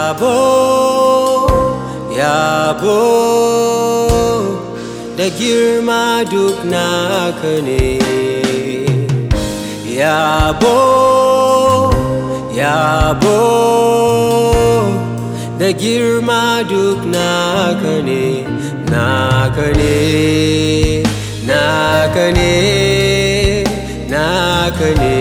Yabo, yabo da girma duk naka ne. Yabo, yabo da girma duk naka ne, naka ne, naka ne, naka ne,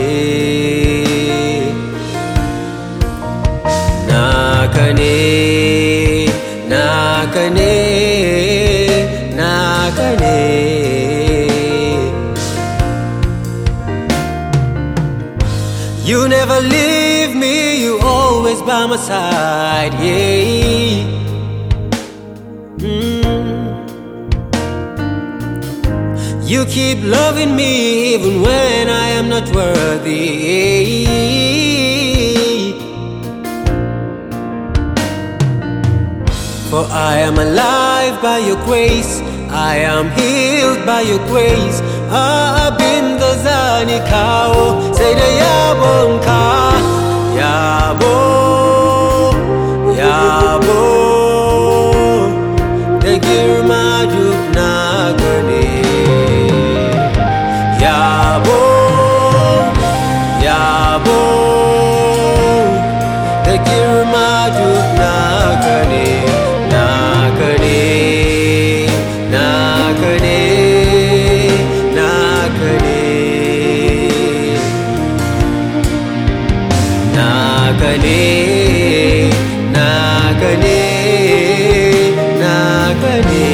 naka ne, naka ne, naka ne. You never leave me, you always by my side, yeah. You keep loving me even when I am not worthy. For I am alive by your grace, I am healed by your grace. Abin da zani kawo sai da yabonka. Yabo, yabo da girma duk naka ne. Yabo, yabo da girma duk naka ne, naka ne, naka ne, naka ne, naka ne, naka ne, naka ne.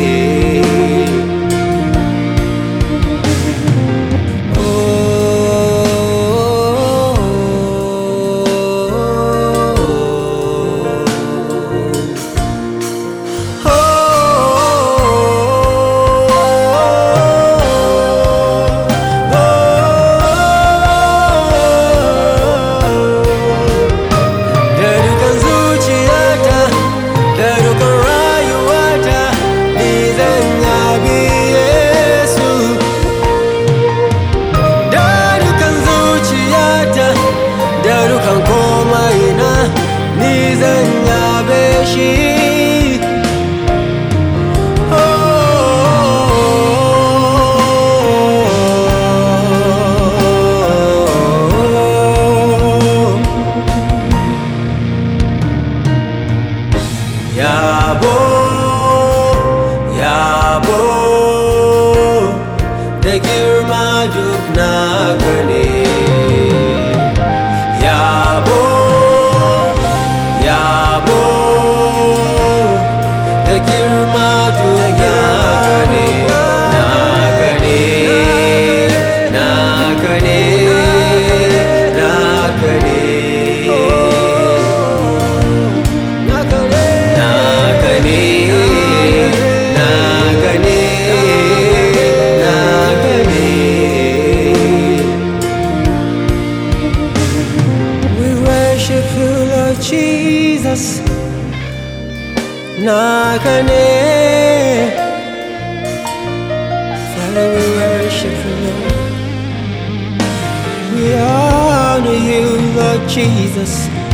Yabo, yabo da girma duk naka ne. Yabo, yabo da girma duk naka ne, naka ne, naka ne, naka ne. Jesus, naka ne. Father, we worship you, Lord. We honor you, Lord Jesus.